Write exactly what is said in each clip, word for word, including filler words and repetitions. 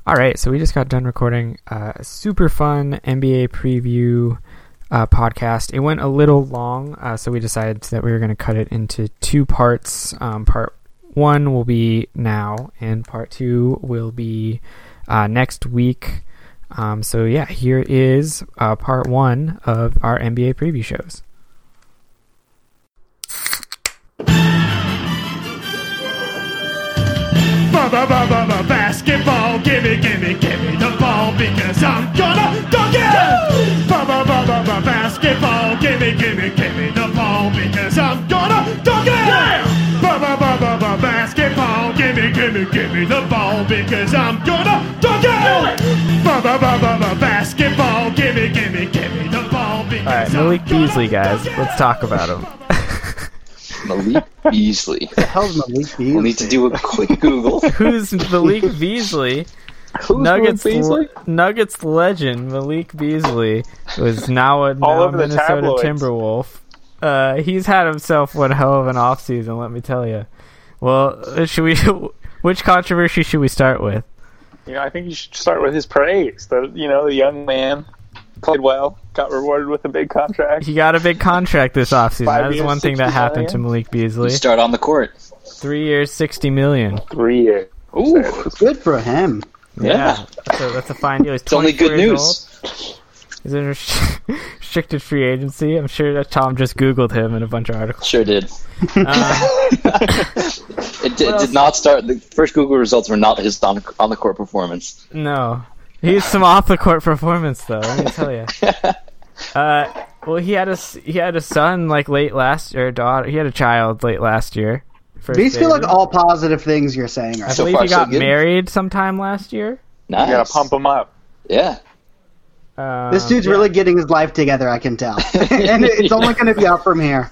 All right, so we just got done recording uh, a super fun N B A preview uh, podcast. It went a little long, uh, so we decided that we were going to cut it into two parts. Um, part one will be now, and part two will be uh, next week. Um, so yeah, here is uh, part one of our N B A preview shows. Basketball, gimme, gimme, gimme the ball because I'm gonna dunk it! Basketball, gimme, gimme, gimme the ball because I'm gonna dunk it! Basketball, gimme, gimme, gimme the ball because I'm gonna dunk it! Basketball, gimme, gimme, gimme the ball because All right, Malik Beasley, guys, let's talk about him. Malik Beasley. What the hell's Malik Beasley? We'll need to do a quick Google. Who's Malik Beasley? Who's Nuggets Malik Beasley? le- Nuggets legend Malik Beasley, who is now a All now over the Minnesota tabloids. Timberwolf. Uh, he's had himself one hell of an offseason, let me tell you. Well, should we? Which controversy should we start with? You know, I think you should start with his praise. The you know the young man played well, got rewarded with a big contract. He got a big contract this offseason. Five That is years, one thing that sixty happened to million. Malik Beasley. You start on the court. Three years, sixty million. Three years. Ooh, Good for him. yeah. That's a, that's a fine deal. He's It's only twenty-four good years news. old. He's in restricted free agency. I'm sure that Tom just Googled him in a bunch of articles. Sure did. Uh, It, did, else? did not start. The first Google results were not his on, on the court performance. no. He's some off the court performance though, let me tell you. Uh, well, he had a s- he had a son like late last year, daughter. He had a child late last year. First These feel baby. like all positive things you're saying I right So believe far, he so got good. married sometime last year. Nice. You gotta pump him up. Yeah. Um, This dude's yeah. really getting his life together, I can tell. And it's only going to be up from here.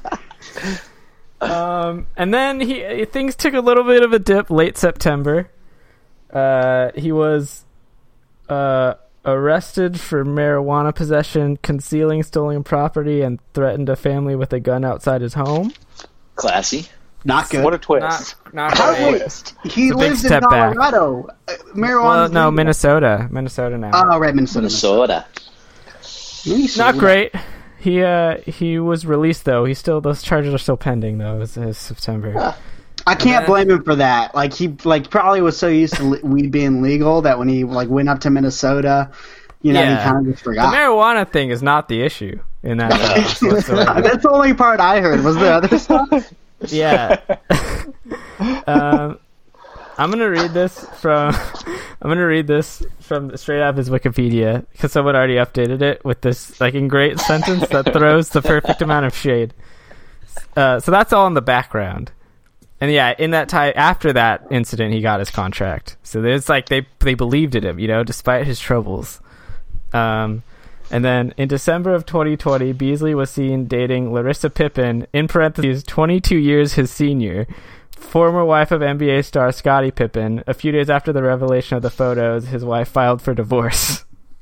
Um, and then he things took a little bit of a dip late September. Uh, he was uh, arrested for marijuana possession, concealing stolen property, and threatened a family with a gun outside his home. Classy. Not good. What a twist. Not, not How great. twist. he It's a big lives in step back. Colorado. Uh, marijuana. Well, no, Minnesota, Minnesota now. Oh, right, Minnesota. Minnesota. Minnesota. Not great. He uh he was released though. He still those charges are still pending though. It was, it was September. I can't then- blame him for that. Like he like probably was so used to le- weed being legal that when he like went up to Minnesota, you know, Yeah. he kind of just The forgot. marijuana thing is not the issue in that case whatsoever. That's the only part I heard. Was the other stuff? Yeah. um, I'm gonna read this from. I'm gonna read this from straight out of his Wikipedia because someone already updated it with this like in great sentence that throws the perfect amount of shade. Uh, so that's all in the background, and yeah, in that time after that incident, he got his contract. So there's like they they believed in him, you know, despite his troubles. Um, and then in December of twenty twenty, Beasley was seen dating Larissa Pippen, in parentheses, twenty-two years his senior, former wife of N B A star Scottie Pippen. A few days after the revelation of the photos, his wife filed for divorce.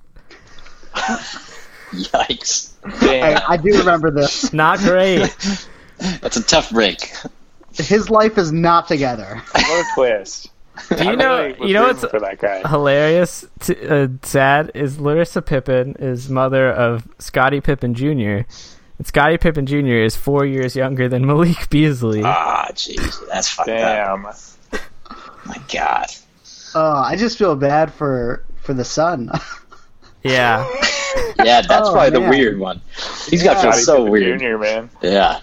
Yikes. Damn. I, I do remember this. Not great. That's a tough break. His life is not together. What a twist. Do you I know? really was You know rooting what's for that guy. hilarious, t- uh, sad is Larissa Pippen is mother of Scottie Pippen Junior And Scottie Pippen Junior is four years younger than Malik Beasley. Ah, jeez. That's fucked up. Damn. My God. Oh, I just feel bad for for the son. Yeah. Yeah, that's Oh, probably the man. weird one. He's got to feel Scottie so Pippen weird. Junior, man. Yeah.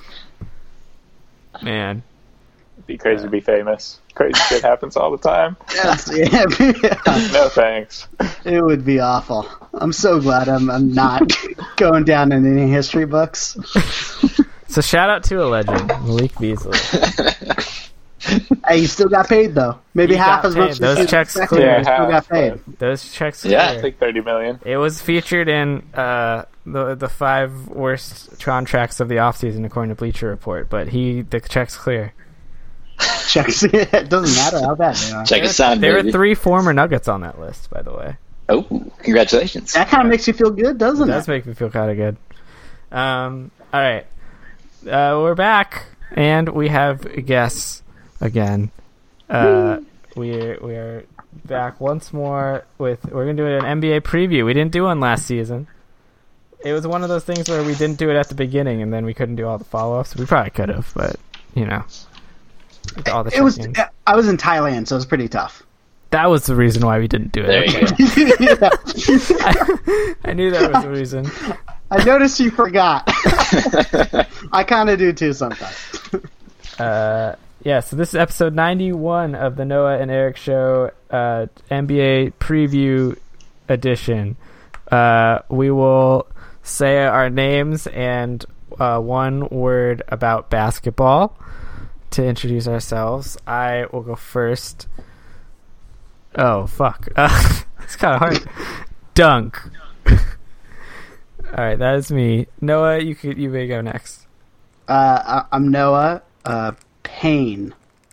Man. It'd be crazy to be famous. Crazy shit happens all the time. Yes, yeah. No thanks. It would be awful. I'm so glad I'm I'm not going down in any history books. So shout out to a legend, Malik Beasley. Hey, you still got paid though. Maybe He half got as paid. much. as Those you checks expected, clear. but you still Yeah, got paid. Those checks Yeah. clear. Like thirty million. It was featured in uh, the the five worst contracts of the offseason according to Bleacher Report, but he the checks clear. Checks. It doesn't matter how bad they are. Check his sound, There baby. were three former Nuggets on that list, by the way. Oh, congratulations. That kind of makes you feel good, doesn't It it? does make me feel kind of good. Um, all right, uh, we're back, and we have guests again. Uh, we we are back once more with we're gonna do an N B A preview. We didn't do one last season. It was one of those things where we didn't do it at the beginning, and then we couldn't do all the follow-ups. We probably could have, but you know, all the It was. check-ins. I was in Thailand, so it was pretty tough. That was the reason why we didn't do it. There you go. I, I knew that was the reason. I noticed you forgot. I kind of do too sometimes. Uh, yeah, so this is episode ninety-one of the Noah and Eric Show, uh, N B A preview edition. Uh, we will say our names and uh, one word about basketball to introduce ourselves. I will go first. Oh, fuck. Uh, it's kind of hard. Dunk. All right, that is me. Noah, you could you may go next. Uh, I- I'm Noah. Uh, Pain.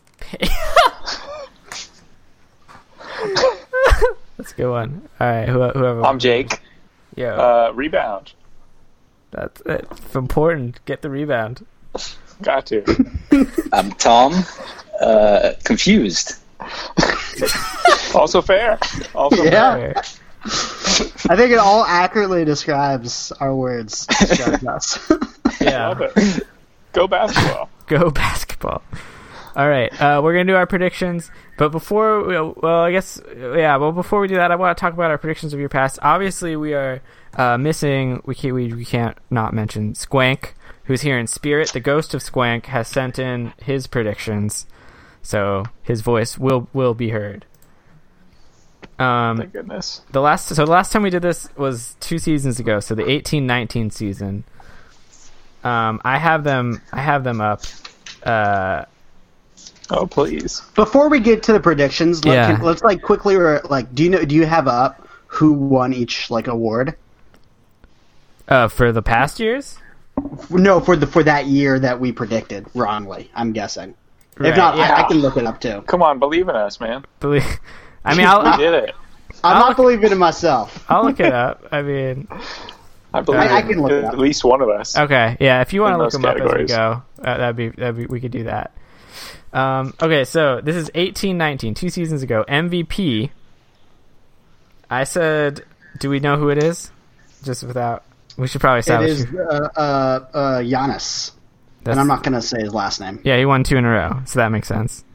That's a good one. All right, who, whoever. I'm Jake. Yo, Uh, rebound. that's it. It's important. Get the rebound. Got to. I'm Tom. Uh, confused. Also fair. Also Yeah. All right. I think it all accurately describes our words. Describes us. fair. Yeah. Love it. Go basketball. Go basketball. All right, uh, we're gonna do our predictions, but before, we, well, I guess, yeah. Well, before we do that, I want to talk about our predictions of your past. Obviously, we are uh, missing. We can't. We, we can't not mention Squank, who's here in spirit. The ghost of Squank has sent in his predictions, so his voice will will be heard. Um, Thank goodness. the last so the last time we did this was two seasons ago, so the eighteen nineteen season. Um, I have them. I have them up. Uh. Oh, please. Before we get to the predictions, let, Yeah. can, let's like quickly re- like. Do you know? Do you have up who won each like award? Uh, for the past years? No, for the for that year that we predicted wrongly. I'm guessing. Right, If not, yeah. I, I can look it up too. Come on, believe in us, man. Believe. I mean, I'll We did it. I'm I'll not believing in myself. I'll look it up. I mean, I believe I- I in can look it up. at least one of us. okay, yeah. If you want In to look those them up as we categories. go, uh, that'd be that'd be we could do that. Um, okay, so this is eighteen nineteen, two seasons ago. M V P. I said, do we know who it is? Just without, we should probably It establish. is who- uh, uh, uh, Giannis, that's- and I'm not gonna say his last name. Yeah, he won two in a row, so that makes sense.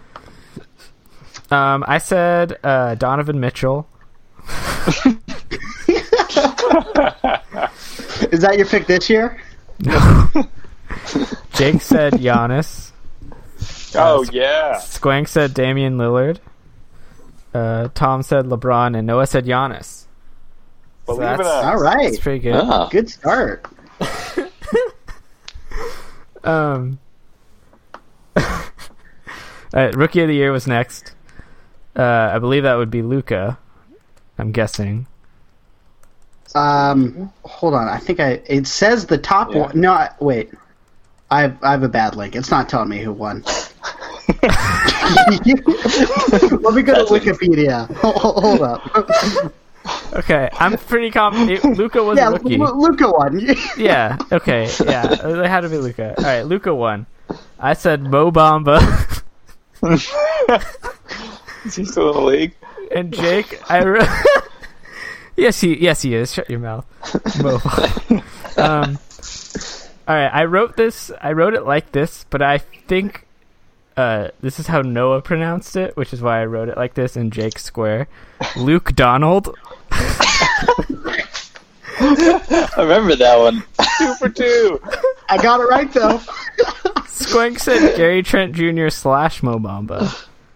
Um, I said uh, Donovan Mitchell. Is that your pick this year? No. Jake said Giannis. Oh, yeah. Squank said Damian Lillard. Uh, Tom said LeBron, and Noah said Giannis. So Believe in that's- us. All right, That's pretty good. Ah. good start. Um, all right, Rookie of the Year was next. Uh, I believe that would be Luka. I'm guessing. Um, hold on. I think I. It says the top Yeah. one. No, I, wait. I have, I have a bad link. It's not telling me who won. Let me go to Wikipedia. Hold, hold up. Okay, I'm pretty confident. Luka was Yeah, a rookie. Lu- Luca won. Yeah. Okay. Yeah. It had to be Luka. All right. Luka won. I said Mo Bamba. Is he still in the league? And Jake, I wrote. yes, he. Yes, he is. Shut your mouth. Mo Bamba. Um. All right. I wrote this. I wrote it like this, but I think. Uh, this is how Noah pronounced it, which is why I wrote it like this in Jake Square. Luke Donald. I remember that one. Two for two. I got it right though. Squank said Gary Trent Junior slash Mo Bamba.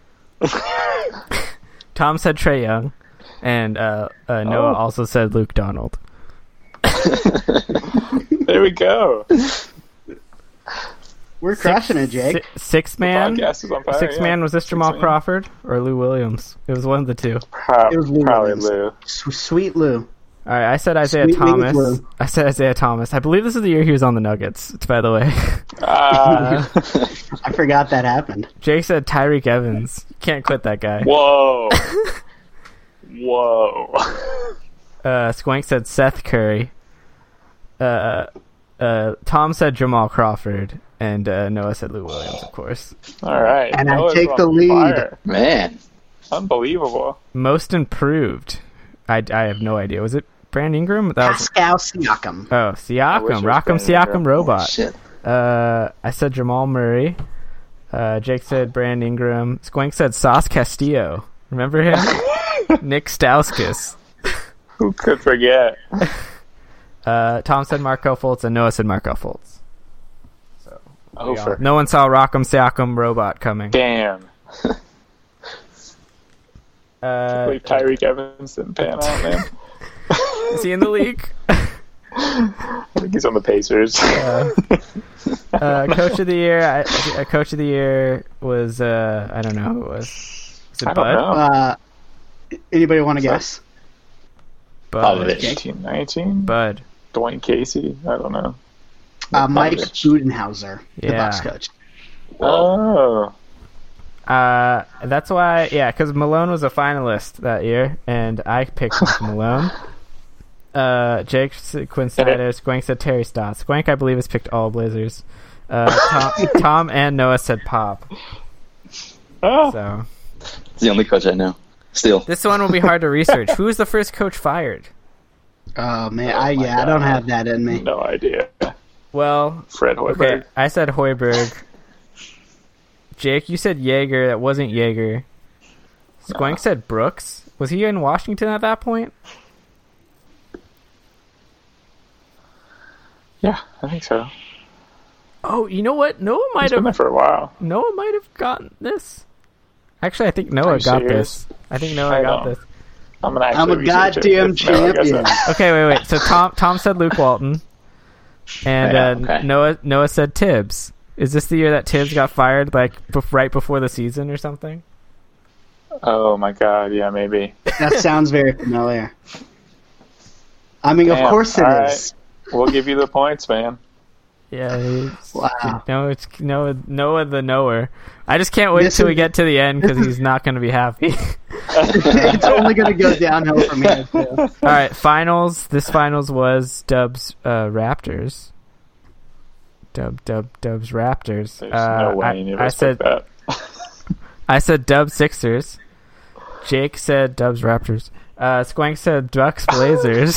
Tom said Trae Young, and uh, uh, Noah Oh. also said Luke Donald. There we go. We're crushing it, Jake. Si- six man. Podcast is on fire. Six yeah. man was this Six Jamal man. Crawford or Lou Williams? It was one of the two. Pro- It was Lou probably Williams. Lou. S- Sweet Lou. All right, I said Isaiah Sweet Thomas. wings, Lou. I said Isaiah Thomas. I believe this is the year he was on the Nuggets. By the way, Ah. I forgot that happened. Jake said Tyreek Evans. You can't quit that guy. Whoa. Whoa. Uh, Squank said Seth Curry. Uh, uh, Tom said Jamal Crawford, and uh, Noah said Lou Williams, of course. All right. And I Noah's take on the lead. fire. Man. Unbelievable. Most improved. I, I have no idea. Was it Brandon Ingram? That was, Pascal Siakam. oh, I wish Siakam. it was Rock'em Brandon Siakam Ingram. robot. Shit. Uh, I said Jamal Murray. Uh, Jake said Brandon Ingram. Squank said Sauce Castillo. Remember him? Nick Stauskas. Who could forget? Uh, Tom said Markel Fultz, and Noah said Markel Fultz. So Oh, we all- for no one saw Rock'em Siakam robot coming. damn. Uh, Like Tyreek Evans didn't pan out, man. is he in the league? I think he's on the Pacers. Uh, uh, coach of the year. I, uh, coach of the year was uh, I don't know who it was. Was it I don't Bud? know. Uh, anybody want to guess? Bud. Popovich. eighteen, nineteen? Bud. Dwayne Casey? I don't know. Uh, Mike Popovich. Budenhauser, the Yeah. Bucks coach. Oh. Uh, that's why, yeah, because Malone was a finalist that year, and I picked Mike Malone. Uh, Jake said Quinn Snyder. Squank said Terry Stotts. Squank, I believe, has picked all Blazers. Uh, Tom, Tom and Noah said Pop. Oh. So It's the only coach I know. Still. this one will be hard to research. Who was the first coach fired? Oh man, Oh, I my yeah, I don't God. have that in me. No idea. Well, Fred Hoiberg. okay, I said Hoiberg. Jake, you said Yeager. That wasn't Yeager. Squank said Brooks. Was he in Washington at that point? Yeah, I think so. Oh, you know what? Noah He's might been there have. for a while. Noah might have gotten this. Actually, I think Noah you got serious? this. I think Noah I got don't. this. I'm gonna actually I'm a research it goddamn if Noah gets champion. it. Okay, wait, wait. So Tom Tom said Luke Walton, and Yeah, uh, okay. Noah Noah said Tibbs. Is this the year that Tibbs got fired, like bef- right before the season or something? Oh my god, yeah, maybe. That sounds very familiar. I mean, Damn, of course it all right. is. We'll give you the points, man. Yeah. He's, Wow. No, it's Noah Noah the knower. I just can't wait This till we is- get to the end because he's not going to be happy. It's only going to go downhill from here. Too. All right, finals. This finals was Dubs uh, Raptors. Dub Dub Dubs Raptors. There's Uh, no way I, any of I us said picked that. I said Dubs Sixers. Jake said Dubs Raptors. Uh, Squank said Ducks Blazers.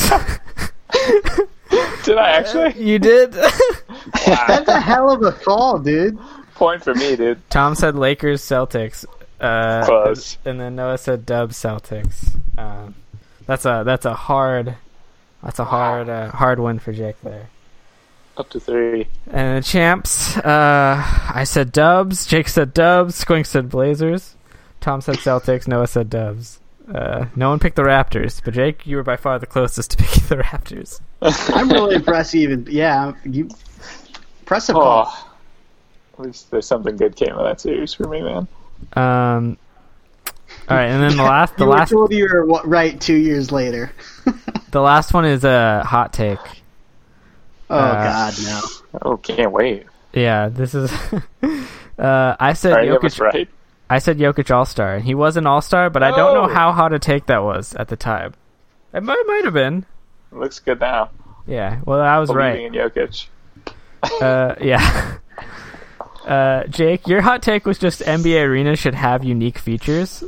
Did I actually? You did. That's a hell of a call, dude. Point for me, dude. Tom said Lakers Celtics. Uh, Close. And then Noah said Dubs Celtics. Um, that's a that's a hard that's a hard uh, hard win for Jake there. Up to three. And the champs, uh, I said Dubs. Jake said Dubs. Squink said Blazers. Tom said Celtics. Noah said Dubs. Uh, no one picked the Raptors, but Jake, you were by far the closest to picking the Raptors. I'm really impressed. Even yeah, you impressive call. Oh. At least there's something good came of that series for me, man. Um, all right, and then the last, the You were last, told you were what, right two years later. the last one is a hot take. Oh Uh, God, no. Oh, can't wait. Yeah, this is. uh, I said Are you of us Jokic. right? I said Jokic All Star. He was an All Star, but I don't know Oh. how hot a take that was at the time. It might might have been. Looks good now. Yeah. Well, I was Believing right. in Jokic. Uh, yeah. Uh, Jake, your hot take was just N B A Arena should have unique features.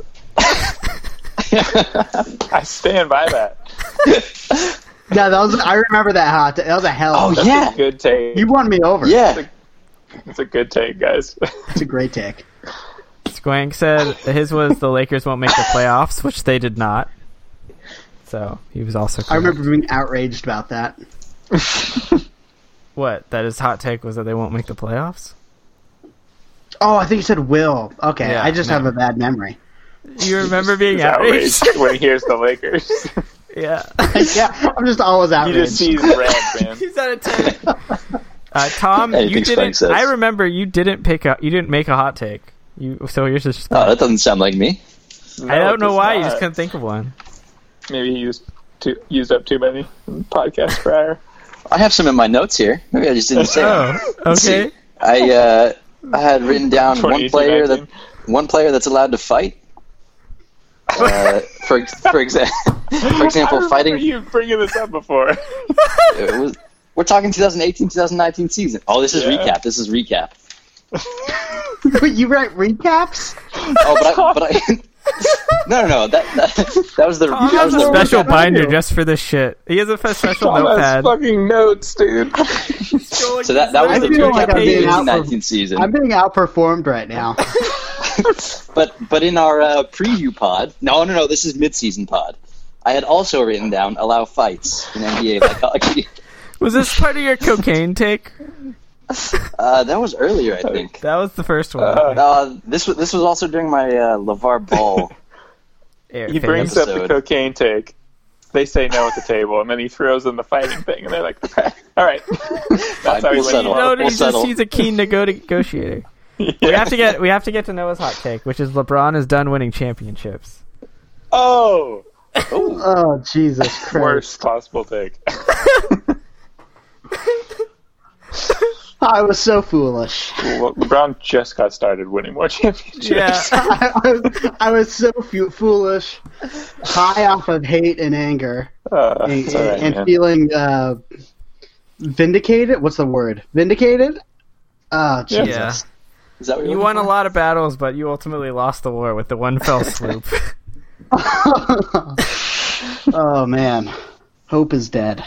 I stand by that. Yeah, that was. I remember that hot. That was a hell. Oh, of a- yeah. Good take. You won me over. Yeah. It's a good take, guys. It's a great take. Squank said his was the Lakers won't make the playoffs, which they did not. So he was also correct. I remember being outraged about that. What? That his hot take was that they won't make the playoffs? Oh, I think you said Will. Okay, Yeah, I just no. have a bad memory. You remember being He's outraged? outraged when he hears the Lakers. Yeah. Yeah, I'm just always He outraged. just sees red, man. He's at a ten. Uh, Tom, Anything you Spank didn't. says. I remember you didn't pick up. You didn't make a hot take. You so yours is. Oh, that doesn't sound like me. I don't know it's why. You not. just couldn't think of one. Maybe he used too, used up too many podcasts prior. I have some in my notes here. Maybe I just didn't say them. Oh, Let's see. okay. I uh, I had written down one twenty-eighteen, player that nineteen. one player that's allowed to fight. Uh, for for example, for I example, remember fighting. you bringing this up before. It was, we're talking twenty eighteen twenty nineteen season. Oh, this is Yeah. recap. This is recap. You write recaps? Oh, but I, but I No, no, no. That that, that was the. Tom that has was a the special what binder I do. just for this shit. He has a special Tom has notepad. fucking notes, dude. So that that was I the feel like I'm being eighteen out nineteen for- season. I'm being outperformed right now. But but in our uh, preview pod, no, no, no, this is mid-season pod. I had also written down allow fights in N B A like hockey. Was this part of your cocaine take? Uh, that was earlier, I think. That was the first one. Uh, Uh, this was this was also during my uh, LeVar Ball. Air He phase. brings up the episode. cocaine take. They say no at the table, and then he throws in the fighting thing, and they're like, okay, all right. That's how he we'll wins. settle. You know, We'll he's, just, settle. he's a keen nego- negotiator. We have to get we have to get to Noah's hot take, which is LeBron is done winning championships. Oh, Oh, Jesus Christ. worst possible take. I was so foolish. Well, LeBron just got started winning more championships. Yeah. I, I, was, I was so fu- foolish, high off of hate and anger, Uh, and, it's all right, and man. feeling uh, vindicated. What's the word? Vindicated? Oh, Jesus. Yeah. Is that what You you're won a looking lot of battles, but you ultimately lost the war with the one fell swoop. Oh, man. Hope is dead.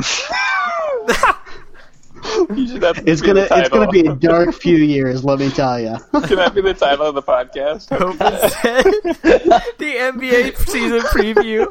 You should have to It's be gonna the it's gonna title. be a dark few years, let me tell you. Can that be the title of the podcast? Hope is dead. The N B A season preview.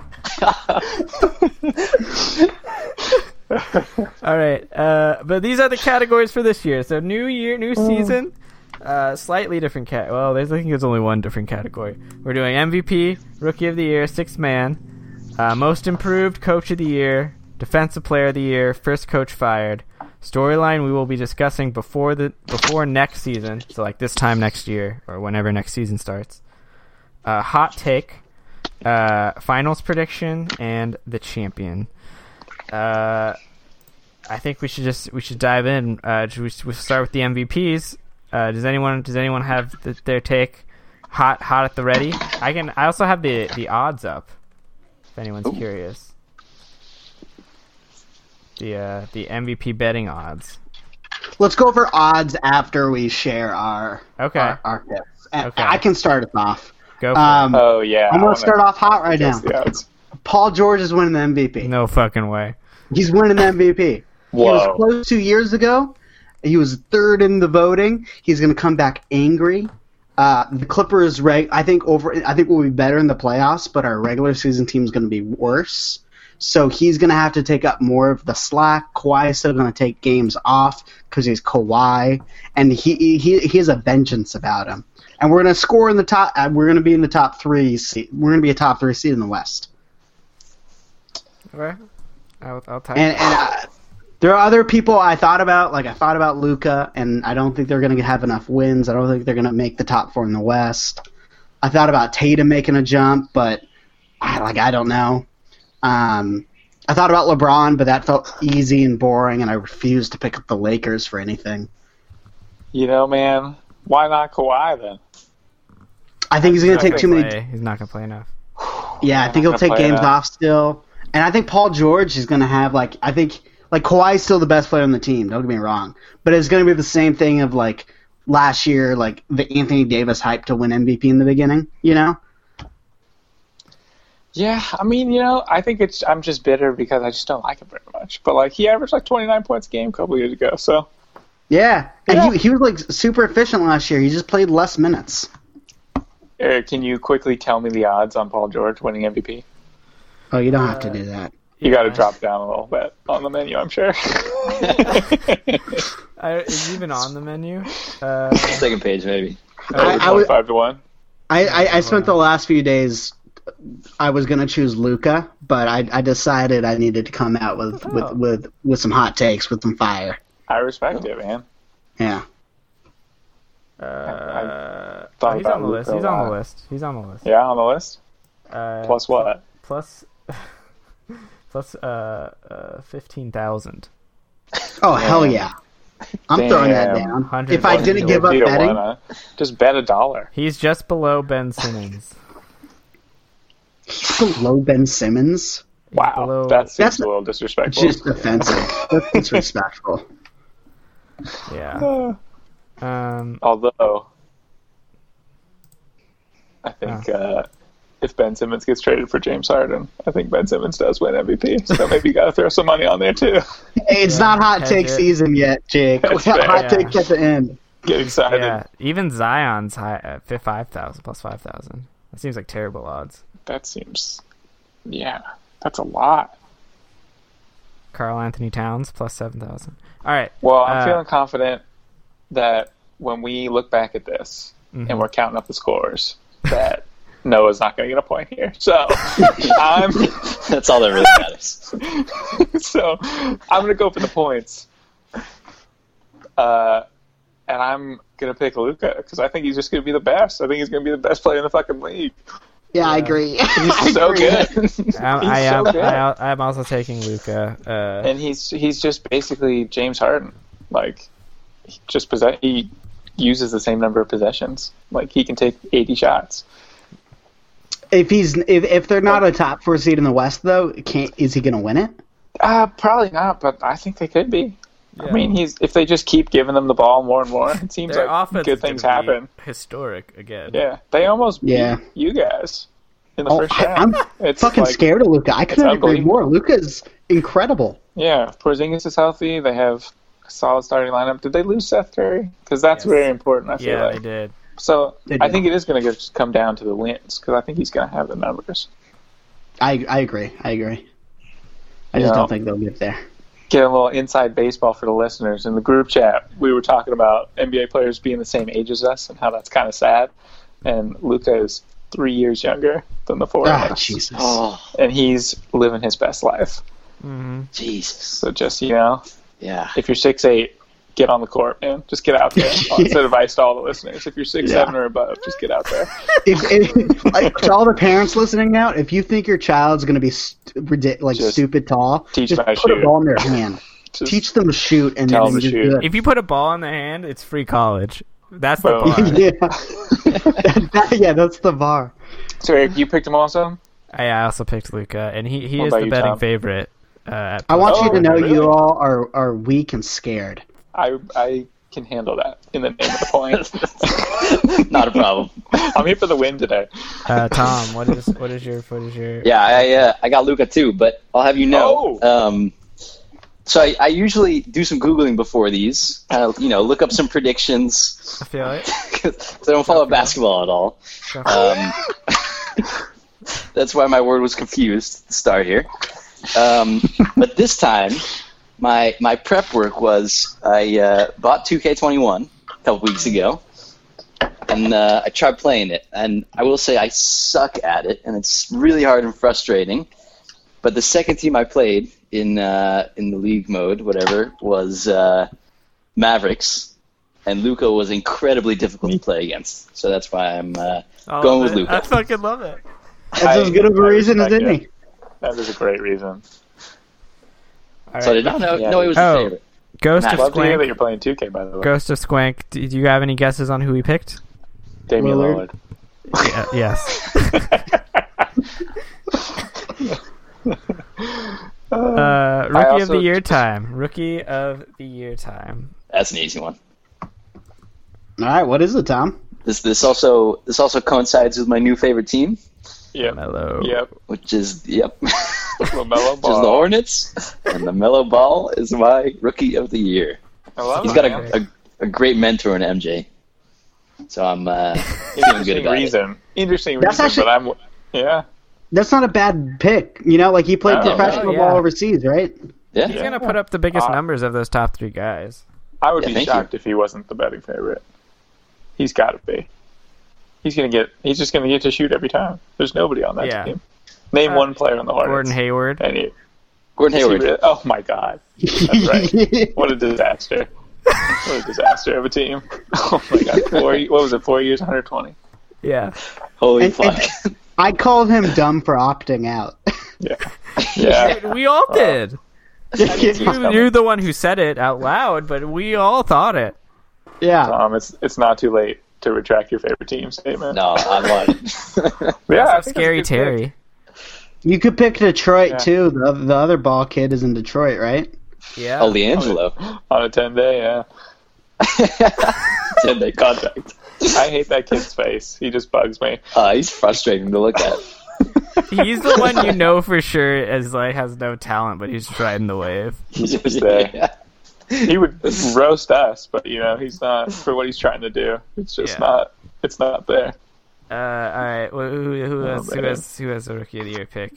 All right, uh, but these are the categories for this year. So new year, new season, uh, slightly different cat. Well, there's I think there's only one different category. We're doing M V P, Rookie of the Year, Sixth Man, uh, Most Improved, Coach of the Year, Defensive Player of the Year, First Coach Fired. Storyline we will be discussing before the before next season, so like this time next year or whenever next season starts. Uh, hot take, uh, finals prediction, and the champion. Uh, I think we should just we should dive in. Uh, should we, we start with the M V Ps. Uh, does anyone does anyone have the, their take hot hot at the ready? I can. I also have the the odds up. If anyone's Ooh. curious. The uh, the M V P betting odds. Let's go over odds after we share our Okay. our, our picks. And Okay. I can start us off. Go for Um, Oh, yeah. I'm I gonna wanna start off hot right now. guess the odds. Paul George is winning the M V P. it. No fucking way. He's winning the M V P. He was Whoa. close two years ago. He was third in the voting. He's going to come back angry. Uh, the Clippers, reg- I think over. I think we'll be better in the playoffs, but our regular season team is going to be worse. So he's going to have to take up more of the slack. Kawhi is still going to take games off because he's Kawhi, and he he he has a vengeance about him. And we're going to score in the top. Uh, we're going to be in the top three. Seed. We're going to be a top three seed in the West. Okay. I'll, I'll type. And, and uh, there are other people I thought about, like I thought about Luka, and I don't think they're going to have enough wins. I don't think they're going to make the top four in the West. I thought about Tatum making a jump, but I, like I don't know. Um, I thought about LeBron, but that felt easy and boring, and I refused to pick up the Lakers for anything. You know, man, why not Kawhi then? I think he's going to He's take not too gonna many. play. He's not gonna play enough. Yeah, I think he'll Not take gonna play games enough. off still. And I think Paul George is going to have, like, I think, like, Kawhi's still the best player on the team, don't get me wrong. But it's going to be the same thing of, like, last year, like, the Anthony Davis hype to win M V P in the beginning, you know? Yeah, I mean, you know, I think it's. I'm just bitter because I just don't like him very much. But like, he averaged like twenty-nine points a game a couple years ago. So Yeah. And Yeah. He, he was, like, super efficient last year. He just played less minutes. Eric, can you quickly tell me the odds on Paul George winning M V P? Oh, you don't have to do that. You got to Yeah. drop down a little bit on the menu, I'm sure. I, is he even on the menu? Uh, Second page, maybe. I- I I, would- five to one. I, I, I spent the last few days. I was gonna choose Luca, but I, I decided I needed to come out with, Oh. with, with, with some hot takes, with some fire. I respect it, man. Yeah. uh, thought oh, he's about on the list. Luka a He's on the lot. list. He's on the list. Yeah, on the list. Uh, Plus what? Plus, plus uh, uh, fifteen thousand. Oh hell yeah! I'm throwing that Damn. down. Hundred If I one didn't give up Eight to betting, one, huh? Just bet a dollar. He's just below Ben Simmons. he's below Ben Simmons. Wow, below- that seems That's a little disrespectful. Just offensive. That's disrespectful. Yeah. Um. Although, I think uh, if Ben Simmons gets traded for James Harden, I think Ben Simmons does win M V P. So maybe you got to throw some money on there too. Hey, it's not hot take Hedge it. season yet, Jake. That's Hot fair. take at the end. Get excited. Yeah, even Zion's high at five thousand plus five thousand. That seems like terrible odds. That seems, yeah, that's a lot. Karl Anthony Towns plus seven thousand. All right. Well, I'm uh, feeling confident that when we look back at this mhm. and we're counting up the scores, that Noah's not going to get a point here. So I'm That's all that really matters. so I'm going to go for the points. Uh, and I'm going to pick Luka because I think he's just going to be the best. I think he's going to be the best player in the fucking league. Yeah, I agree. I He's so agree. good. I, He's I am. so good. I, I'm also taking Luka. Uh, And he's he's just basically James Harden. Like, he just possess he uses the same number of possessions. Like, he can take eighty shots. If he's if, if they're not a top four seed in the West, though, can't is he going to win it? Uh, probably not, but I think they could be. I Yeah. mean, he's if they just keep giving them the ball more and more, it seems their like offense good is things gonna be happen. Historic again. Yeah, they almost beat Yeah. you guys in the Oh, first I, round. I'm It's fucking like- scared of Luka. I couldn't agree unbelievable. more. Luka's incredible. Yeah, if Porzingis is healthy, they have a solid starting lineup. Did they lose Seth Curry? Because that's Yes. very important, I feel Yeah, like. they did. So They I did. think it is going to come down to the wins because I think he's going to have the numbers. I I agree. I agree. I just Yeah. don't think they'll get there. Get a little inside baseball for the listeners. In the group chat, we were talking about N B A players being the same age as us and how that's kind of sad. And Luka is three years younger than the four Ah, of us. Jesus. Oh, And he's living his best life. hmm Jesus. So just, you know, Yeah. if you're six eight, get on the court, man. Just get out there. That's advice to all the listeners. If you're six seven Yeah. or above, just get out there. If, if, like, to all the parents listening now, if you think your child's going to be st- ridic- like Just stupid tall, teach just them how to put a shoot. ball in their hand. Just Teach them to shoot, and Tell then them to just shoot. do it. If you put a ball in their hand, it's free college. That's the Boom. bar. yeah. That- yeah, that's the bar. So Eric, you picked him also? I I also picked Luka, and he, he What is about the you, betting Tom? favorite. Uh, at I want Oh, you to know really? you all are, are weak and scared. I I can handle that in the name of the point. Not a problem. I'm here for the win today. uh, Tom, what is what is your what is your? Yeah, I uh, I got Luka too, but I'll have you know. Oh. Um, so I, I usually do some googling before these, kind of you know look up some predictions. I feel it. Because I don't follow basketball at all. Go for it. Um, that's why my word was confused at the start here. Um, but this time, my my prep work was I uh, bought two K twenty-one a couple weeks ago, and uh, I tried playing it. And I will say I suck at it, and it's really hard and frustrating. But the second team I played in uh, in the league mode, whatever, was uh, Mavericks, and Luka was incredibly difficult to play against. So that's why I'm uh, I going love with it. Luka. I fucking love it. That's I- as good of a I reason as respect any. it. That is a great reason. All So I right. did not know, Yeah. know he was Oh. your favorite. Ghost Matt, of Love to hear that Squank. you're playing two K, by the way. Ghost of Squank. Do do you have any guesses on who we picked? Damian Lillard. Lillard. Yeah, yes. Uh, rookie of also- the year time. Rookie of the year time. That's an easy one. All right, what is it, Tom? This this also this also coincides with my new favorite team, Yep. Mellow. Yep. which is yep, which LaMelo is the Ball. Hornets, and the Mellow Ball is my rookie of the year. I love He's it, got man. a, a a great mentor in M J, so I'm uh, feeling good Interesting about it. reason. Interesting That's reason, actually- but I'm yeah. That's not a bad pick. You know, like he played No, professional no, ball yeah. overseas, right? Yeah, He's gonna put up the biggest Uh, numbers of those top three guys. I would Yeah, be thank shocked if he wasn't the betting favorite. He's got to be. He's gonna get. He's just gonna get to shoot every time. There's nobody on that Yeah. team. Name Uh, one player on the Hornets. Gordon Hayward. And he, Gordon is he Hayward. really- oh my God! That's right. What a disaster! What a disaster of a team. Oh my God! Four. What was it? Four years, one hundred twenty. Yeah. Holy And- fuck! and- I called him dumb for opting out. Yeah. Yeah. We all did. He's You, coming. you're the one who said it out loud, but we all thought it. Yeah. Tom, it's it's not too late to retract your favorite team statement. no, I'm on. Yeah, I think that's a Scary good Terry. pick. You could pick Detroit Yeah. too. The the other ball kid is in Detroit, right? Yeah. Oh, Leangelo. On a ten day, yeah. ten day contract. I hate that kid's face. He just bugs me. Uh, he's frustrating to look at. He's the one you know for sure as like has no talent, but he's riding the wave. He's just there. Yeah. He would roast us, but you know he's not for what he's trying to do. It's just Yeah. not. It's not there. Uh, all right. Well, who who Oh, has who man. has who has a rookie of the year pick?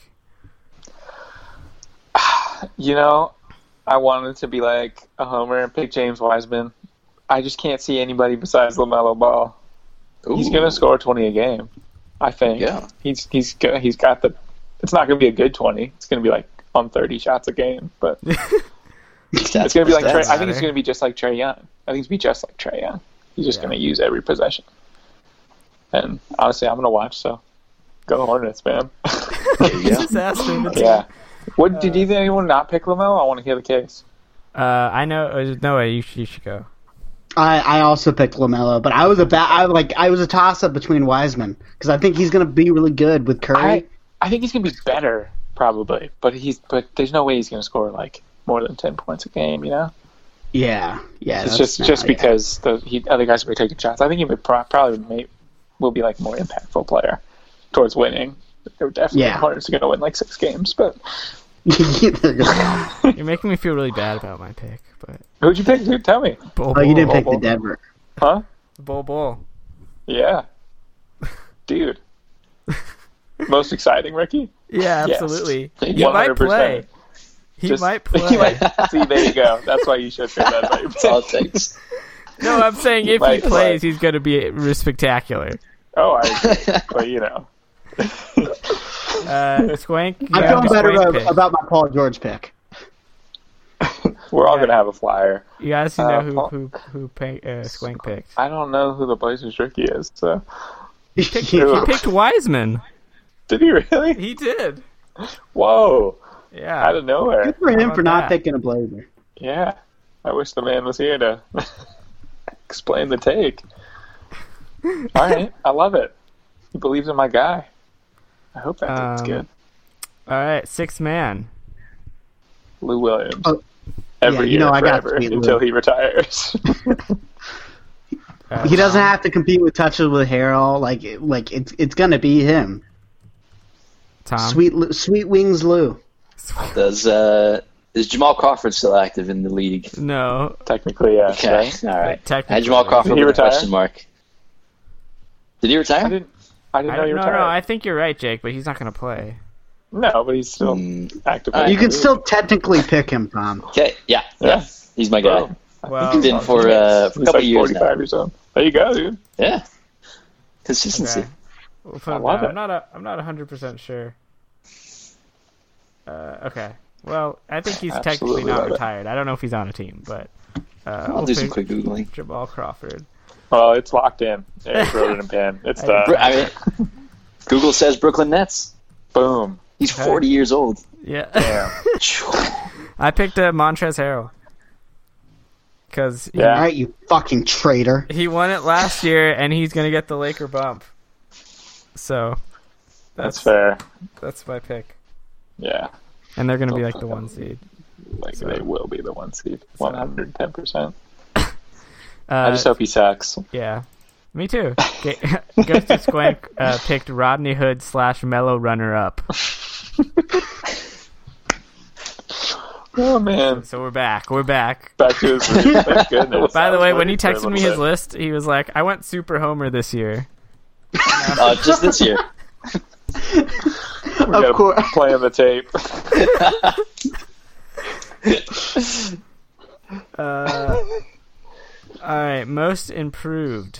You know, I wanted to be like a homer and pick James Wiseman. I just can't see anybody besides LaMelo Ball. He's Ooh. going to score twenty a game, I think. Yeah. He's he's go- he's got the. It's not going to be a good twenty. It's going to be like on thirty shots a game, but it's going to be like. Trey, I think it's going to be just like Trae Young. I think it's going to be just like Trae Young. He's just Yeah. going to use every possession. And honestly, I'm going to watch. So go Hornets, man. There you go. Just asked him. yeah. What did you think anyone not pick LaMelo? I want to hear the case. Uh, I know. uh, No way. You should, you should go. I, I also picked LaMelo, but I was a ba- I like I was a toss up between Wiseman because I think he's going to be really good with Curry. I, I think he's gonna be better probably, but he's but there's no way he's gonna score like more than ten points a game. You know, yeah, yeah. it's that's just not- just yeah. because the he, other guys will be taking shots. I think he would pro- probably may, will be like more impactful player towards winning. They're definitely Yeah. the Hornets are gonna win like six games. But You're making me feel really bad about my pick, but who'd you pick, dude? Tell me, Bull, Oh, you didn't Bull, pick the Bull. Denver. huh? Bull, Bull. Yeah, dude. Most exciting rookie? Yeah, Yes. absolutely. He Yeah. might one hundred percent. play. He Just- might play. he might- See, there you go. That's why you should pick that. About your That's all it pick. takes. No, I'm saying if he might plays, play. he's going to be spectacular. Oh, I agree. But you know. Uh, Swank, you I'm have feeling a better Swank about, pick. about my Paul George pick. We're all Yeah. gonna have a flyer. You guys know uh, who Paul- who who pick, uh, Swank picked. I don't know who the Blazers rookie is. So He picked Wiseman. did he really? He did. Whoa! Yeah. Out of nowhere. Good for How him about for not that? picking a Blazer. Yeah. I wish the man was here to explain the take. All right, I love it. He believes in my guy. I hope that dude's Um, good. All right, six man. Lou Williams. Oh, Every yeah, you year know I got forever to be Lou. until he retires. Uh, He doesn't have to compete with touches with Harrell. Like, it- like it's it's gonna be him. Tom. Sweet, Lou- sweet wings, Lou. Does uh is Jamal Crawford still active in the league? No. Technically, yes. Okay, right? all right. Technically. Had Jamal Crawford Did he with a retire? question mark. Did he retire? I didn't. I didn't I, know no, you no, retired. I think you're right, Jake, but he's not going to play. No, but he's still Mm, active. Alright. You can still technically pick him, Tom. Okay, yeah, yeah, Yeah. he's my guy. Boom. Well, He's been for uh, for a He's couple like years now. forty-five years old. There you go, dude. Yeah, consistency. okay. We'll put I him love down. it. I'm not. A, I'm not one hundred percent sure. Uh, okay. Well, I think he's Absolutely technically not love it. retired. I don't know if he's on a team, but uh, I'll we'll do some pick quick googling. Jamal Crawford. Well, it's locked in. Eric wrote it in pen. It's I done. Br- I mean, Google says Brooklyn Nets. Boom. He's Okay. forty years old. Yeah. Damn. I picked uh, Montrezl Harrell because Yeah. All right, you fucking traitor. he won it last year, and he's gonna get the Laker bump. So That's fair. that's my pick, Yeah. and they're gonna be like the one seed. Like So- they will be the one seed. One hundred ten percent. Uh, I just hope he sucks. Yeah, me too. G- Ghost of Squank uh, picked Rodney Hood slash Mellow runner up. Oh man. So we're back. We're back. Back to his roots. Thank goodness. By I the was way, when he waiting for a texted me little his bit. list, he was like, "I went Super Homer this year." Uh, just this year. we Of gotta course. play on the tape. Uh, all right, most improved.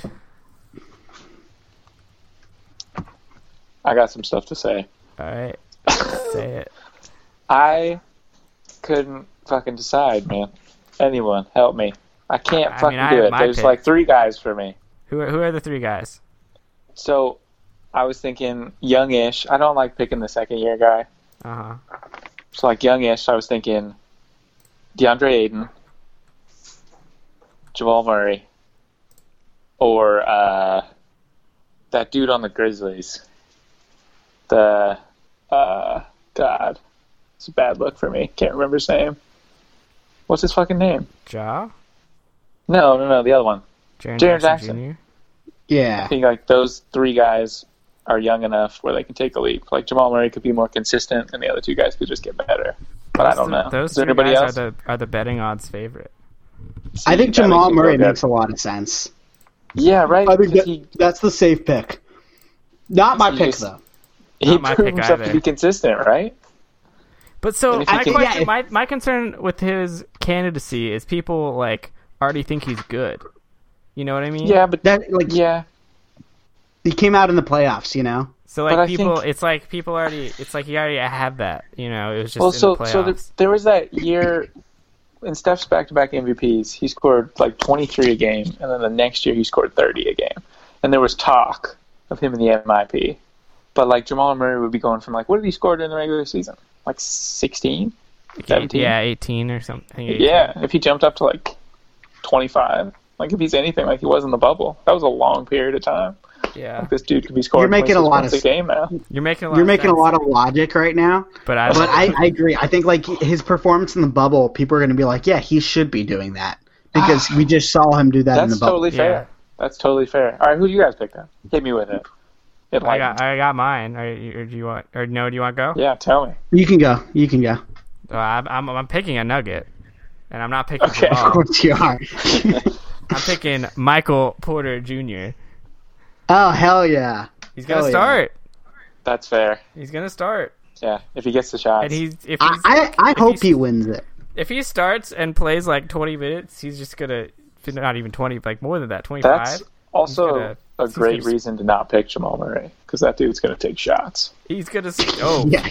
I got some stuff to say. All right, say it. I couldn't fucking decide, man. Anyone, help me. I can't I fucking mean, I do have it. my There's pick. like three guys for me. Who are, who are the three guys? So I was thinking youngish. I don't like picking the second year guy. Uh huh. So like youngish, I was thinking DeAndre Ayton, Jamal Murray, or uh, that dude on the Grizzlies. The uh, God, it's a bad look for me. Can't remember his name. What's his fucking name? Ja. No, no, no, the other one. Jaren Jaren Jackson, Jackson. Yeah. I think like those three guys are young enough where they can take a leap. Like Jamal Murray could be more consistent, and the other two guys could just get better. But I don't know. Those Is there three anybody guys else? are the are the betting odds favorite. I think See, that Jamal makes me Murray feel good. makes a lot of sense. Yeah, right. I think 'cause that, he that's the safe pick. Not my He pick, just- though. he Not my proved pick himself either. to be consistent, right? But so And if he my can- question, Yeah, if- my my concern with his candidacy is people like already think he's good. You know what I mean? Yeah, but That like yeah, he came out in the playoffs, you know. So But like I people, think- it's like people already. It's like you already have that. You know, it was just well, in so the playoffs. so there, there was that year in Steph's back-to-back M V Ps. He scored like twenty-three a game, and then the next year he scored thirty a game. And there was talk of him in the M I P, but like Jamal Murray would be going from like what did he score during the regular season? Like sixteen, seventeen. Yeah, eighteen or something. eighteen. Yeah, if he jumped up to like twenty-five, like if he's anything like he was in the bubble, that was a long period of time. yeah. Like this dude could be scoring You're making a twenty-six lot points of a game now. You're making a lot. You're of making a sense, lot of logic right now. But I, But I, I agree. I think like his performance in the bubble, people are going to be like, yeah, he should be doing that because we just saw him do that in the That's bubble. totally fair. Yeah. That's totally fair. All right, who do you guys pick then? Hit me with it. It I like got I got mine. Or, or do you want? Or no? Do you want to go? yeah. Tell me. You can go. You can go. Well, I'm, I'm I'm picking a Nugget, and I'm not picking Okay. Of Jamal. course you are. I'm picking Michael Porter Junior Oh hell yeah! He's gonna Hell yeah. start. That's fair. He's gonna start, Yeah, if he gets the shots. and he's if I he's I, I if hope he's- he wins it. if he starts and plays like twenty minutes, he's just gonna not even twenty, like more than that, twenty-five. That's also gonna- a he's great gonna- reason to not pick Jamal Murray because that dude's going to take shots. He's gonna s- oh Yeah.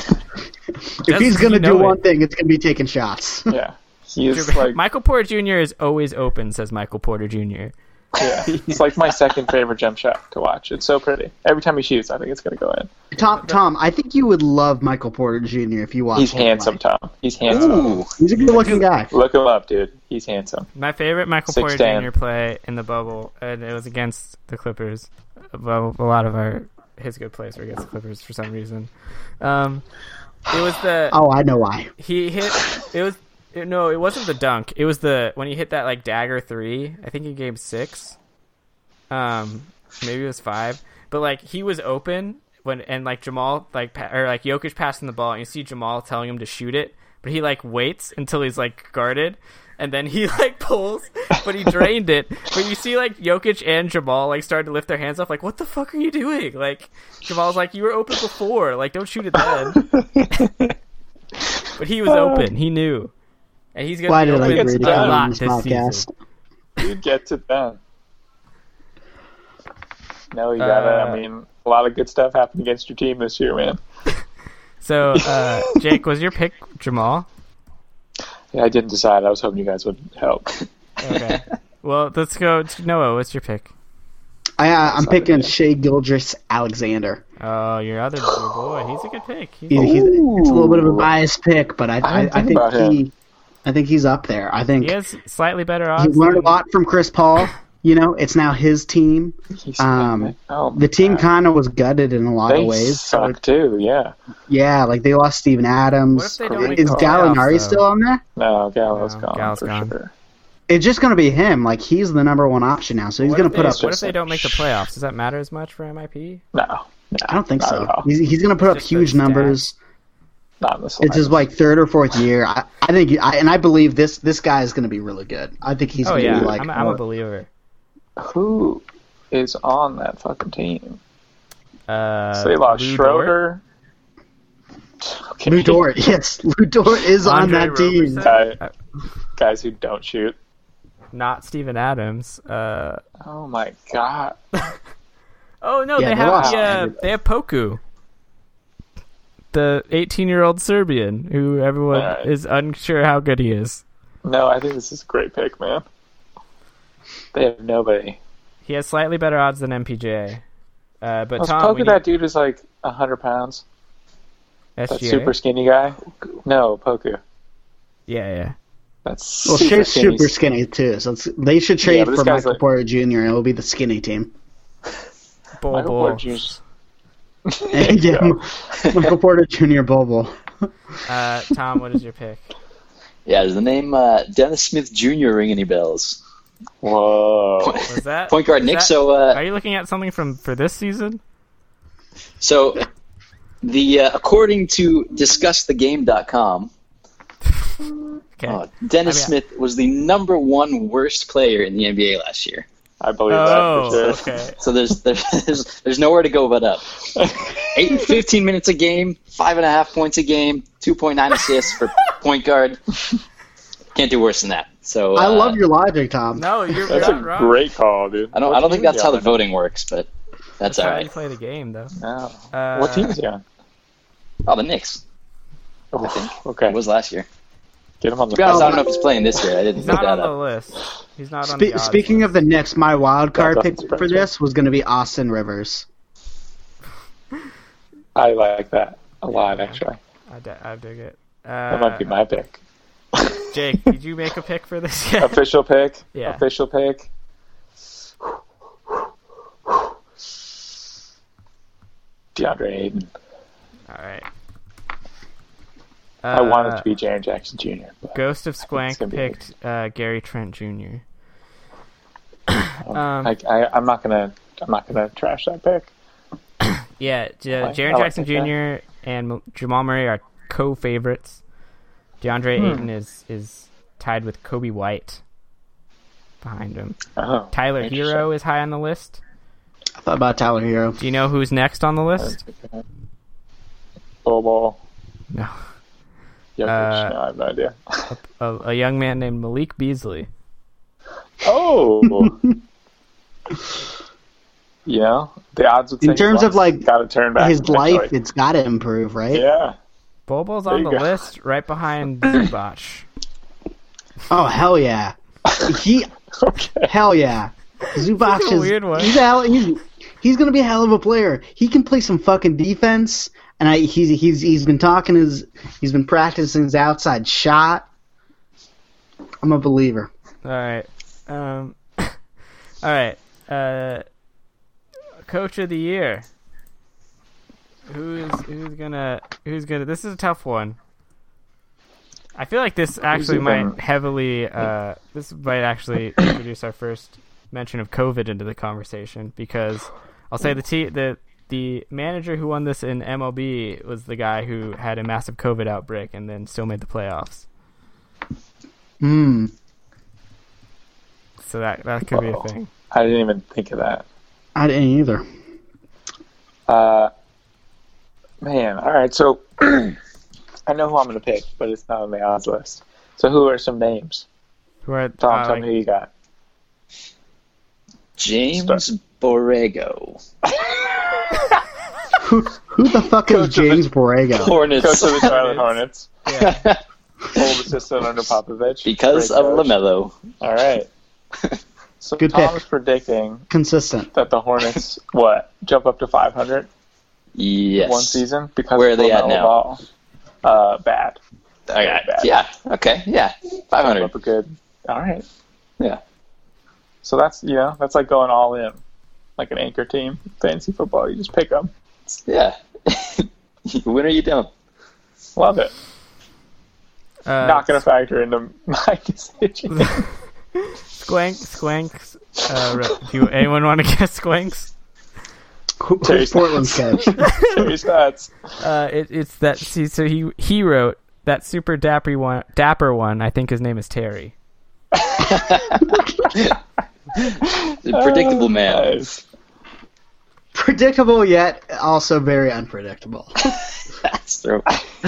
if Does he's he gonna know do it? one thing, it's gonna be taking shots. Yeah, he is like Michael Porter Junior is always open, says Michael Porter Junior yeah, it's like my second favorite jump shot to watch. It's so pretty. Every time he shoots, I think it's going to go in. Tom, Tom, I think you would love Michael Porter Junior if you watch. He's him handsome, play. Tom. He's handsome. Ooh. He's a good-looking guy. Look him up, dude. He's handsome. My favorite Michael Six Porter ten. Junior play in the bubble, and it was against the Clippers. Well, a lot of our his good plays were against the Clippers for some reason. Um, it was the Oh, I know why. he hit. It was it, no, it wasn't the dunk. It was the when he hit that like dagger three. I think in game six. Um, maybe it was five, but like he was open when and like Jamal like pa- or like Jokic passing the ball, and you see Jamal telling him to shoot it, but he like waits until he's like guarded, and then he like pulls, but he drained it. But you see like Jokic and Jamal like start to lift their hands up, like what the fuck are you doing? Like Jamal's like you were open before, like don't shoot it then. But he was open, he knew, and he's gonna Why be did I open agree to done. a come on lot this this podcast? season. Dude gets it done. No, you got it. Uh, I mean, a lot of good stuff happened against your team this year, man. So, uh, Jake, was your pick Jamal? Yeah, I didn't decide. I was hoping you guys would help. Okay. Well, let's go to Noah. What's your pick? I, uh, I'm not picking a- Shea Gilgeous Alexander. Oh, your other your boy. He's a good pick. He's He, he's, it's a little bit of a biased pick, but I, I, didn't I think think about him. he, I think he's up there. I think he has slightly better he odds. learned a than- lot from Chris Paul. You know, it's now his team. He's- Um, oh, The team God. kind of was gutted in a lot They of ways. So suck too. Yeah. yeah, like they lost Steven Adams. What if they don't make Is the Gallinari playoffs, though? still on there? No, Gallo's No, gone Gallo's for gone. sure. It's just going to be him. Like he's the number one option now, so he's What going if to put they- up. What if they don't make the playoffs? Does that matter as much for M I P? No, no, I don't think not so. at all. He's, he's going to put up Just the huge stats. numbers. Not in the It's slightest. his like third or fourth year. I, I think, I, and I believe this this guy is going to be really good. I think he's Oh going to yeah, be like. I'm, I'm a believer. Who is on that fucking team? Uh, So they lost Lou Schroeder. Okay. Lou Dort, yes, Lou Dort is on Andre that team. Roberson? Guy- guys who don't shoot. Dort, not Steven Adams. Uh, Oh my god. oh no, Yeah, they they have lost the, uh, everybody. they have Poku, the eighteen-year-old Serbian who everyone Alright. is unsure how good he is. No, I think this is a great pick, man. They have nobody. He has slightly better odds than M P J. Uh, but Was Tom, Poku we that dude is like a hundred pounds? need That S G A? super skinny guy? No, Poku. Yeah, yeah. That's Well, super Shea's skinny. super skinny too, so it's, they should Yeah, trade but this for guy's Michael like- Porter Junior and it will be the skinny team. Bull, Michael bull. Porter Junior's- And yeah, Michael Porter Junior Bobo. Uh, Tom, what is your pick? Yeah, does the name uh, Dennis Smith Junior ring any bells? Whoa. Was that Point guard is Nick. that- So, uh, are you looking at something from for this season? so the uh, according to discuss the game dot com, Okay. uh, Dennis I mean, Smith was the number one worst player in the N B A last year. I believe oh, that for sure. okay. So there's there's there's nowhere to go but up. Eight, fifteen minutes a game, five and a half points a game, two point nine assists for point guard. Can't do worse than that. So I uh, love your logic, Tom. No, you're, That's you're a not wrong. great call, dude. I don't What I don't think team is that's he how the on? voting works, but that's That's all how you right. play the game, though. No. Uh, what team is he on? Oh, the Knicks. Oh, I think okay. it was last year. Get him on the To be honest, I phone. don't know if he's playing this year. I didn't He's look not that on the up. list. He's not on Spe- the odds speaking list. of the Knicks, my wild card That pick doesn't for surprise this was going to be Austin Rivers. I like that a lot, actually. I, d- I dig it. That Uh, might be my pick. Jake, did you make a pick for this yet? Official pick. Yeah. Official pick. DeAndre Ayton. All right. I wanted Uh, to be Jaren Jackson Junior But Ghost of it's Squank gonna be picked uh, Gary Trent Junior um, um, I, I, I'm not gonna. I'm not gonna trash that pick. Yeah, J- I like- Jaren I like Jackson that guy. Junior and M- Jamal Murray are co-favorites. DeAndre Hmm. Ayton is is tied with Kobe White behind him. Oh, Tyler interesting. Hero is high on the list. I thought about Tyler Hero. Do you know who's next on the list? Bobo. No. Jokic. Uh, no, I have no idea. A, a young man named Malik Beasley. Oh. You know, the odds would say In terms of, like, got to turn back. His life, eventually. it's got to improve, right? Yeah. Bobo's There on you the go. list right behind Zubac. Oh, hell yeah. He, Okay. hell yeah. Zubac He's a is weird one. He's, a hell, he's, he's going to be a hell of a player. He can play some fucking defense, and I, he's he's he's been talking his he's been practicing his outside shot. I'm a believer. All right. Um, all right. Uh, Coach of the year. Who's who's gonna who's gonna? This is a tough one. I feel like this actually even- might heavily. Uh, this might actually introduce our first mention of COVID into the conversation, because I'll say the t the the manager who won this in M L B was the guy who had a massive COVID outbreak and then still made the playoffs. Hmm. So that that could be a Uh-oh. thing. I didn't even think of that. I didn't either. Uh, man, all right. So I know who I'm going to pick, but it's not on the odds list. So who are some names? Who are Tom, uh, tell like- me who you got. James Borrego. Who who the fuck is Coach of the- James Borrego? Hornets. Coach of the Charlotte Hornets. Yeah. Old assistant under Popovich. because Great of coach. LaMelo. All right. So Good Tom pick. is predicting Consistent. that the Hornets, what, jump up to five hundred Yes. one season? Because Where are of they at LaMelo now? Ball. Uh, bad. Okay. bad. Yeah. Okay. Yeah. five Jump hundred. up a good. All right. Yeah. So that's, you know, that's like going all in. Like an anchor team. Fantasy football. You just pick them. Yeah. You win or you don't. Love it. Uh, Not going to factor into my decision. Squank, Squanks. Uh, re- do you, anyone want to guess Squanks? Who, Terry who's Portland's coach? Terry Stats. Uh, it, it's that. See, so he he wrote that super dapper one. Dapper one. I think his name is Terry. Predictable man. Nice. Predictable yet also very unpredictable. That's true.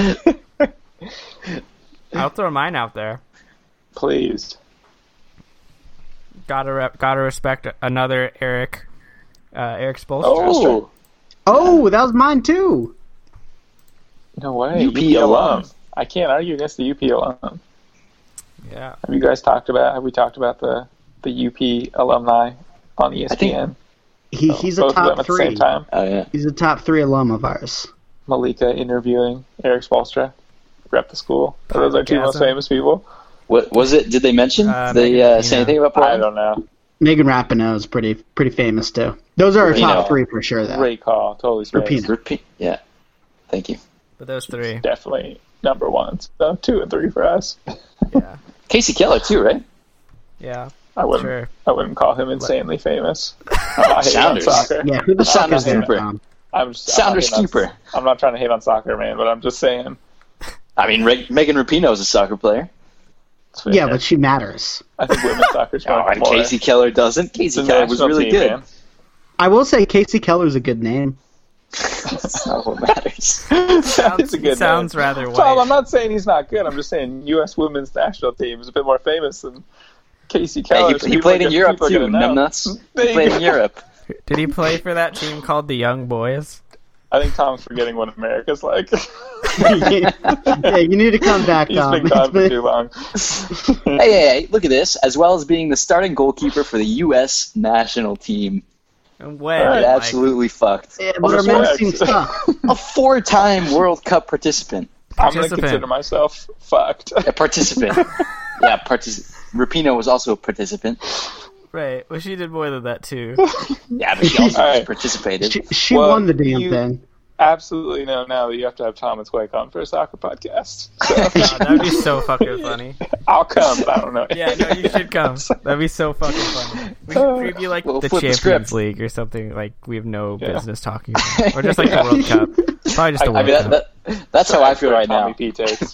I'll throw mine out there. Please. Gotta rep, gotta respect another Eric. Uh, Eric Spoelstra. Oh, Oh, that was mine too. no way. U P alum. I can't argue against the U P alum. Yeah. Have you guys talked about, have we talked about the, the U P alumni on E S P N? He he's a Both of them top at the three. same time. Oh yeah. He's a top three alum of ours. Malika interviewing Eric Spoelstra. Rep the school. Are those our two most Podcasting. famous people? What was it? Did they mention? Uh, they Megan uh, say Rapinoe. anything about I Portland? don't know. Megan Rapinoe is pretty pretty famous too. Those are our Rapinoe. top three for sure. Though. Great call. Totally spaced. Rapinoe. Repeat. Yeah. Thank you. But those three. Definitely number one. So two and three for us. Yeah. Casey Keller too, right? Yeah. I wouldn't. Sure. I wouldn't call him insanely famous. I'm not hating on Sounders. soccer. Yeah, who the fuck Sounders is there, keeper. Tom? I'm just, Sounders I'm not hating on- keeper. I'm not trying to hate on soccer, man, but I'm just saying. I mean, Reg- Megan Rapinoe is a soccer player. it's fair. Yeah, but she matters. I think women's soccer's Oh, more. and Casey Keller doesn't. Casey the Keller was national really team, good. man. I will say Casey Keller's a good name. That's not what matters. It's a good sounds name. rather white. Tom, I'm not saying he's not good. I'm just saying U S women's national team is a bit more famous than Casey Hey, Keller. he, so he people played are in gonna- Europe people are too, gonna know. numbnuts. There He you played go. in Europe. Did he play for that team called the Young Boys? I think Tom's forgetting what America's like. Yeah, you need to come back, He's Tom. been It's gone for been- too long. Hey, hey, hey, look at this. As well as being the starting goalkeeper for the U S national team. And when? Alright, It like, absolutely fucked. Yeah, but our Also, men's Correct. team suck. a four-time World Cup participant. I'm going to Participant. consider myself fucked. A participant. yeah, partic- Rapinoe was also a participant. right. Well, she did more than that too. Yeah, but she also Alright. participated. She, she Well, won the damn you- thing. Absolutely know now that you have to have Thomas Wake on for a soccer podcast. So God, that'd be so fucking funny. I'll come, but I don't know. Yeah, no, you should come. That'd be so fucking funny. We should preview like We'll the flip the Champions script. League or something like we have no Yeah. business talking about. Or just like the World Cup. Probably just the I- I World I mean, Cup. that, that, that's how I feel right Tommy now. P takes.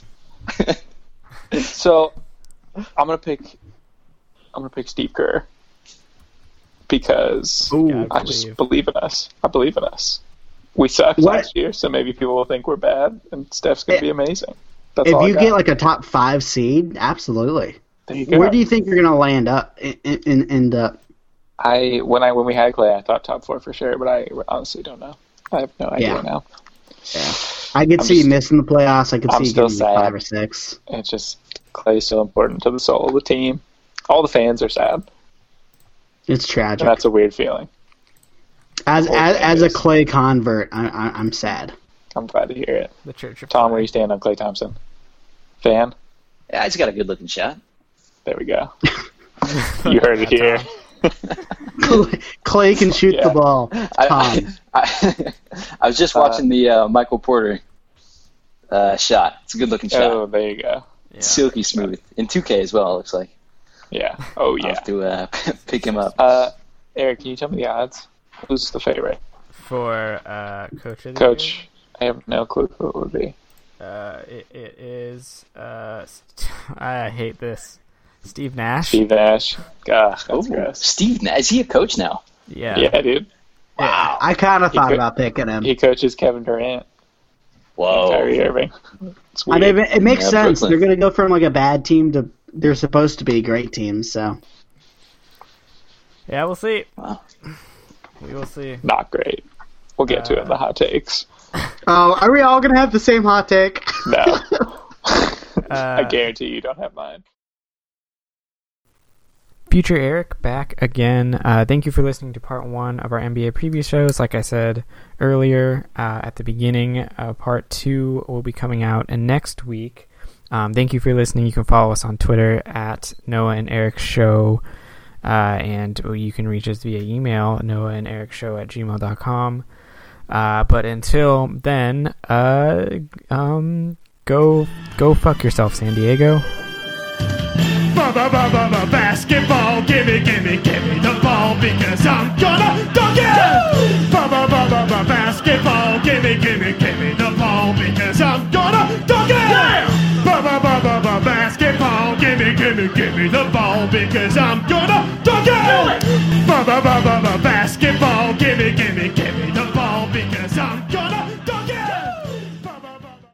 So I'm gonna pick. I'm gonna pick Steve Kerr because Ooh. Yeah, I just believe. believe in us. I believe in us. We sucked What- last year, so maybe people will think we're bad, and Steph's gonna Eh, be amazing. That's If all I you got. get like a top five seed, absolutely. there you go. Where do you think you're gonna land up? In, in, end up? I when I when we had Clay, I thought top four for sure, but I honestly don't know. I have no idea Yeah. now. Yeah. I could I'm see just- you missing the playoffs. I could I'm see you still getting to sad. five or six. It's just Clay's still important to the soul of the team. All the fans are sad, It's tragic. and that's a weird feeling. As whole as, fan as a base. Clay convert, I, I, I'm sad. I'm glad to hear it. The Church of Tom, where you stand on Clay Thompson? Fan? Yeah, he's got a good-looking shot. There we go. You heard it here. Clay, Clay can shoot Yeah. the ball. I, Tom. I, I was just Uh, watching the uh, Michael Porter uh, shot. It's a good-looking shot. Oh, there you go. Yeah. Silky smooth. In two K as well, it looks like. Yeah. Oh, I'll yeah. have to uh, pick him up. Uh, Eric, can you tell me the odds? Who's the favorite? For uh, Coach of the Coach, I have no clue who it would be. Year, uh, it, it is. Uh, st- I hate this. Steve Nash. Steve Nash. Gosh, that's Ooh, gross. Steve, Na- is he a coach now? Yeah. Yeah, dude. Wow. I kind of He thought could- about picking him. He coaches Kevin Durant. Whoa. Kyrie Irving. It's I weird. mean, it makes Yeah, sense. Brooklyn. They're going to go from like a bad team to they're supposed to be great teams. So Yeah, we'll see. Wow. We will see. Not great. We'll get to it in the hot takes. oh, are we all going to have the same hot take? No. Uh, I guarantee you don't have mine. Future Eric back again. Uh, thank you for listening to part one of our N B A preview shows. Like I said earlier uh, at the beginning, uh, part two will be coming out next week. Um, thank you for listening. You can follow us on Twitter at Noah and Eric Show, uh, and you can reach us via email, Noah and Eric Show at gmail dot com. Uh, but until then, uh, um, go go fuck yourself, San Diego. Ba-ba-ba-ba-ba basketball, gimme, gimme, gimme the ball because I'm gonna dunk it! Ba-ba-ba-ba-ba basketball, gimme, gimme, gimme the ball because I'm gonna dunk it! Ba-ba-ba-ba-ba basketball, gimme, gimme, gimme the ball because I'm gonna dunk it! Ba-ba-ba-ba-ba basketball.